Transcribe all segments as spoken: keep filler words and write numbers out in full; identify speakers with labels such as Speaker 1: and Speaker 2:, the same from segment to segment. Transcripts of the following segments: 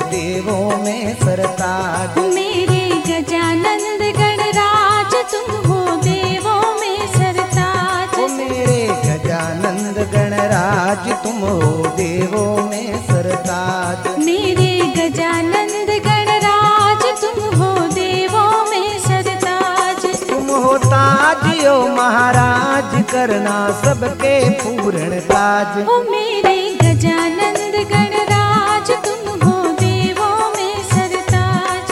Speaker 1: देवों में सरताज।
Speaker 2: मेरे गजानंद गणराज तुम हो देवों में सरताज।
Speaker 1: ओ मेरे गजानंद गणराज तुम हो देवों में सरताज।
Speaker 2: मेरे गजानंद गणराज तुम हो देवों में सरताज।
Speaker 1: तुम हो ताज ओ महाराज करना सबके पूर्ण काज।
Speaker 2: ओ मेरे गजानंद गणराज तुम हो देवों में सरताज।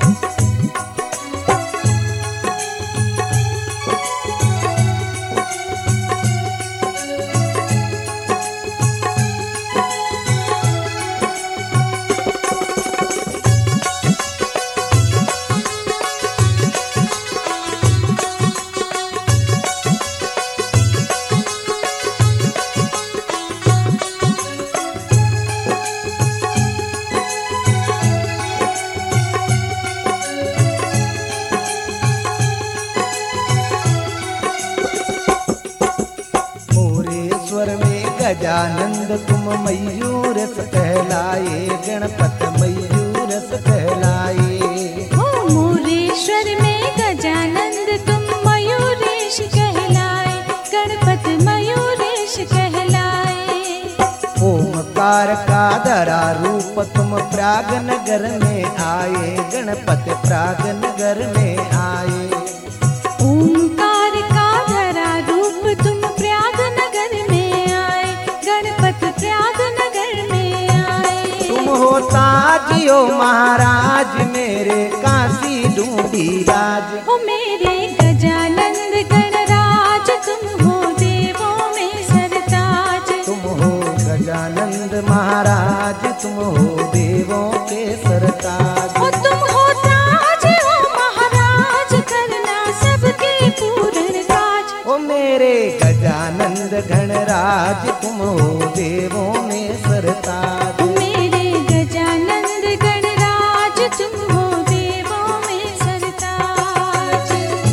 Speaker 1: गजानंद तुम मयूरस कहलाए, गणपत मयूरस कहलाए।
Speaker 2: ओ मोरेश्वर में गजानंद तुम मयूरेश कहलाए, गणपत मयूरेश कहलाए।
Speaker 1: ओमकार का धरा रूप तुम प्राग नगर में आए, गणपत प्राग नगर में आए।
Speaker 2: ओमकार का धरा रूप तुम प्रयाग नगर में आए, गणपत प्रयाग नगर में आए।
Speaker 1: तुम हो ताज ओ महाराज मेरे काशी ढूंढी राज।
Speaker 2: ओ मेरे गजानंद गणराज तुम हो देवों में सरताज।
Speaker 1: तुम हो गजानंद महाराज तुम हो देवों के सरताज।
Speaker 2: ओ तुम हो ताज ओ महाराज करना सबके पूर्ण काज।
Speaker 1: ओ मेरे गजानंद गणराज तुम हो देवों में सरताज।
Speaker 2: मेरे गजानंद गणराज तुम हो देवों में सरताज।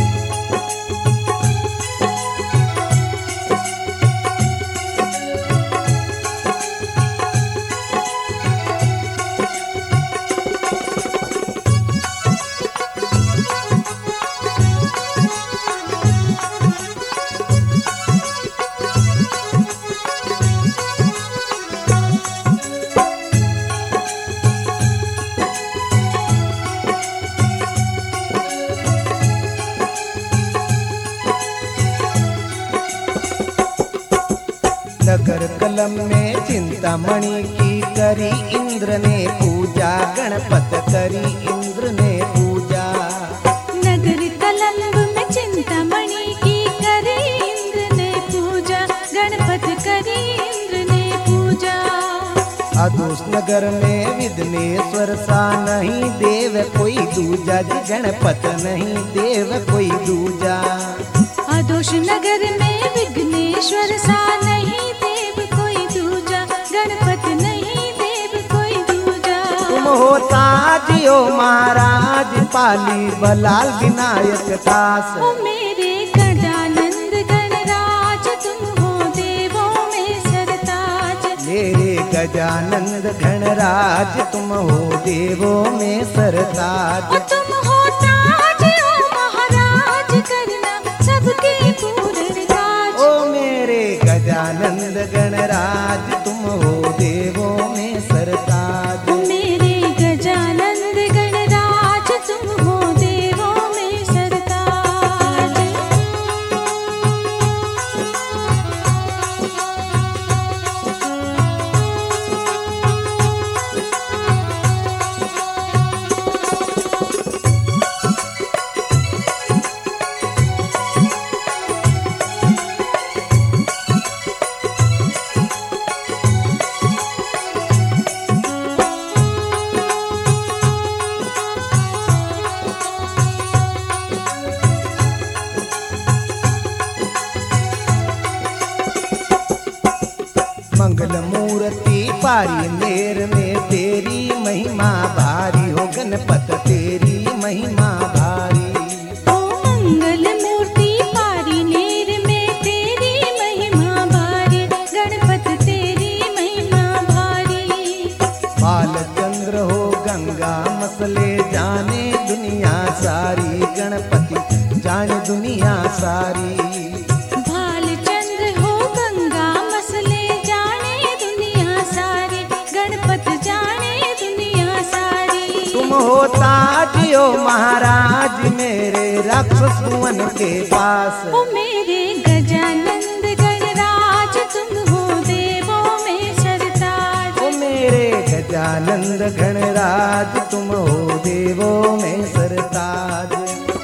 Speaker 1: नगर कलम में चिंतामणि की करी इंद्र ने पूजा, गणपत करी इंद्र ने पूजा।
Speaker 2: नगर कलंब में चिंतामणि की करी इंद्र ने पूजा, गणपत करी इंद्र ने पूजा।
Speaker 1: अदोस नगर में विघ्नेश्वर सा नहीं देव कोई दूजा, जी गणपत नहीं देव कोई दूजा।
Speaker 2: अदोष नगर में विघ्नेश्वर सा नहीं देव कोई दूजा, गणपत नहीं देव कोई दूजा।
Speaker 1: तुम हो ताज ओ महाराज पाली बलाल विनायक दास।
Speaker 2: ओ मेरे गजानंद गणराज तुम हो देवों में सरताज।
Speaker 1: मेरे गजानंद गणराज तुम हो देवों में सरताज।
Speaker 2: ओ तुम हो ताज ओ महाराज करना सबके पूर्ण काज।
Speaker 1: ओ मेरे गजानंद गणराज तुम हो देवों में सरताज।
Speaker 2: ओ मेरे गजानंद गणराज तुम हो देवों में सरताज।
Speaker 1: मंगल मूर्ति पारी नेर में तेरी महिमा भारी हो, गणपत तेरी महिमा भारी।
Speaker 2: ओ मंगल मूर्ति पारी नेर में तेरी महिमा भारी, गणपत तेरी महिमा भारी।
Speaker 1: बालचंद्र हो जाने दुनिया सारी।
Speaker 2: भालचंद्र हो गंगा मसले जाने दुनिया सारी, गणपत जाने दुनिया सारी।
Speaker 1: तुम हो ताजियो महाराज मेरे राक्षस भुवन के पास।
Speaker 2: ओ मेरे गजानंद गणराज तुम हो देवों में सरताज।
Speaker 1: ओ मेरे गजानंद गणराज तुम हो देवों में सरताज।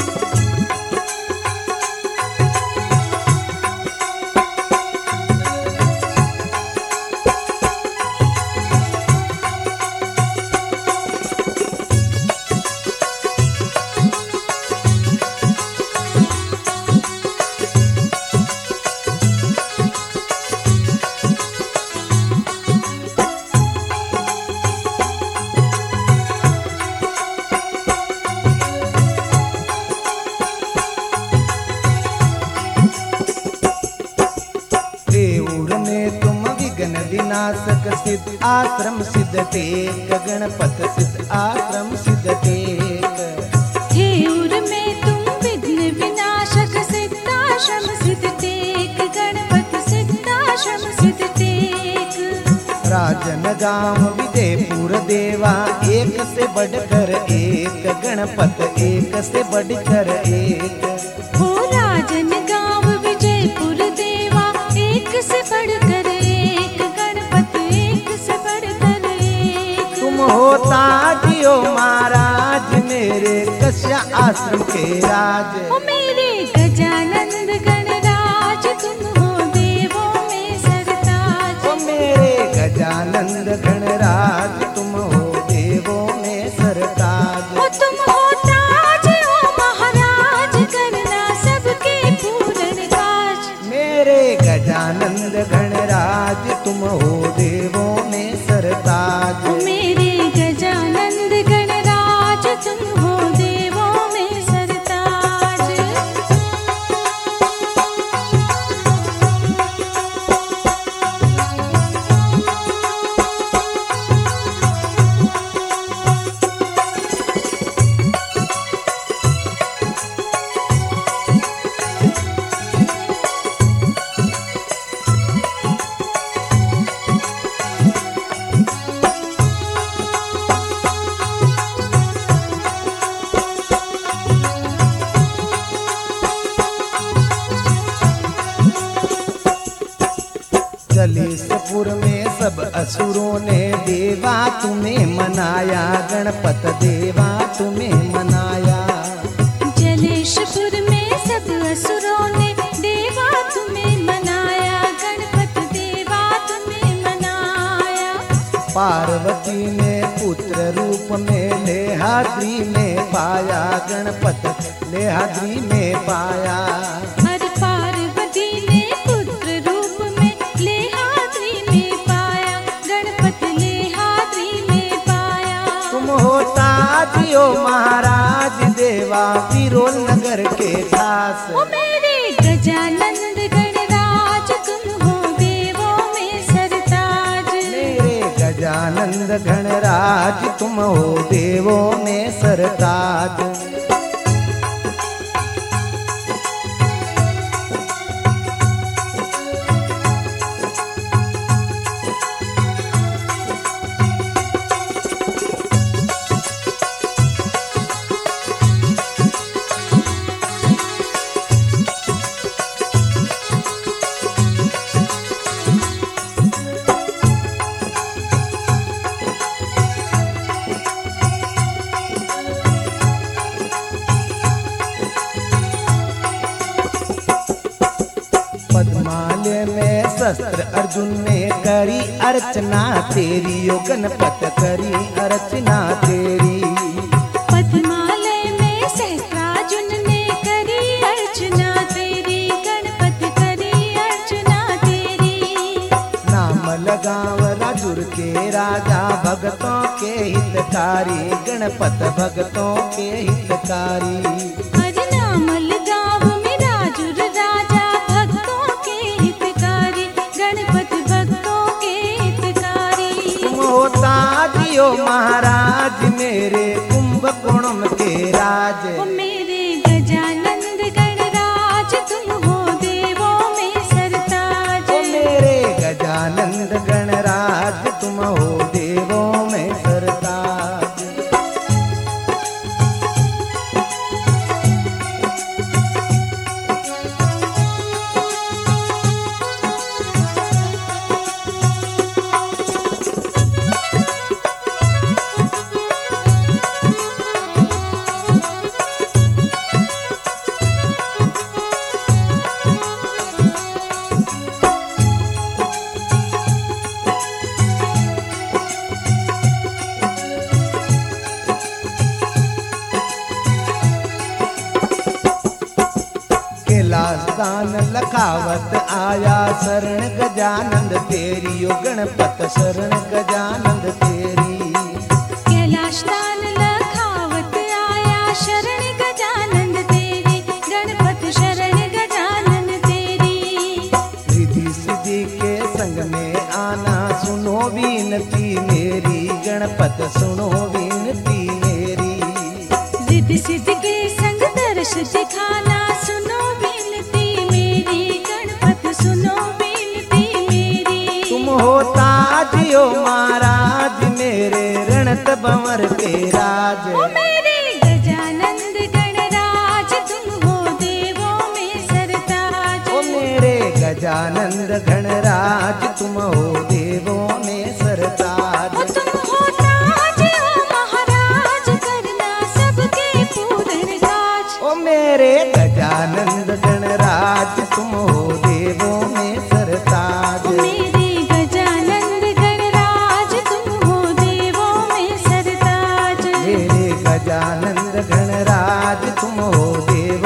Speaker 1: देऊर में तुम विघ्न विनाशक सिद्ध आश्रम सिद्ध टेक। गणपत सिद्ध आश्रम सिद्ध टेक।
Speaker 2: धेऊर में तुम विघ्न विनाशक सिद्धाश्रम सिद्ध टेक। गणपत सिद्धाश्रम सिद्ध टेक।
Speaker 1: राजन गांव विजयपुर देवा एक से बढ़कर एक। गणपत एक से बढ़कर एक।
Speaker 2: हो राजन गांव विजयपुर देवा एक से बढ़कर एक। गणपत एक से बढ़कर एक।
Speaker 1: तुम हो ताजियो महाराज मेरे कश्या आश्रम के राज।
Speaker 2: ओ मेरे गजानंद गणराज तुम हो देवों में सरताज।
Speaker 1: ओ मेरे गजानंद गणराज तुम हो देवों में सरताज।
Speaker 2: ओ तुम हो ताज ओ महाराज करना सबके पूर्ण काज।
Speaker 1: मेरे गजानंद गणराज तुम हो देवों में सरताज।
Speaker 2: ओ मेरे गजानंद गणराज तुम हो देवों में सरताज।
Speaker 1: जलेशपुर में सब असुरों ने देवा तुम्हें मनाया। गणपत देवा तुम्हें मनाया।
Speaker 2: जलेशपुर में सब असुरों ने देवा तुम्हें मनाया। गणपत देवा तुम्हें मनाया।
Speaker 1: पार्वती ने पुत्र रूप में लेहाद्री में पाया। गणपत लेहाद्री में पाया।
Speaker 2: हर पार्वती ने पुत्र रूप में लेहाद्री में पाया। गणपत लेहाद्री में पाया।
Speaker 1: तुम हो ताजियो महाराज देवा विरोल नगर के खास।
Speaker 2: ओ मेरे गजानंद गणराज तुम हो देवों में सरताज।
Speaker 1: मेरे गजानंद गणराज तुम हो देवों में सरताज। पद्मालय में शस्त्र अर्जुन ने करी अर्चना तेरी। ओ गणपत करी अर्चना तेरी।
Speaker 2: पद्मालय में सहस्त्रार्जुन ने करी अर्चना तेरी। गणपत करी अर्चना तेरी।
Speaker 1: नाम लगाव राजुर के राजा भगतों के हितकारी। गणपत भगतों के हितकारी।
Speaker 2: हर नाम लगाव में राजुर राजा भक्तों के हितकारी। गणपत भक्तों के हितकारी।
Speaker 1: तुम हो ताजियो महाराज मेरे कुंभकोणम के राज।
Speaker 2: ओ मेरे गजानंद गण
Speaker 1: कैलाशदान लखावत आया शरण गजानंद तेरी ओ गणपत शरण गजानंद तेरी।
Speaker 2: कैलाशदान लखावत आया शरण गजानंद तेरी गणपत शरण गजानन तेरी।
Speaker 1: रिद्धि सिद्धि के संग में आना सुनो विनती मेरी गणपत सुनो विनती मेरी।
Speaker 2: रिद्धि सिद्धि के संग दर्श दिखाना सुनो विनती मेरी गणपत सुनो विनती मेरी।
Speaker 1: तुम हो ताजियो महाराज मेरे रणत भंवर के राज।
Speaker 2: ओ मेरे गजानंद गणराज तुम हो देवों में सरताज।
Speaker 1: ओ मेरे गजानंद गणराज तुम हो देवों में सरताज।
Speaker 2: ओ तुम हो ताज ओ महाराज करना सबके पूर्ण काज।
Speaker 1: ओ मेरे गजानंद गणराज तुम हो देवों में सरताज।
Speaker 2: ओ मेरे गजानंद गणराज तुम हो देवों में सरताज।
Speaker 1: मेरे गजानंद गणराज तुम हो देवों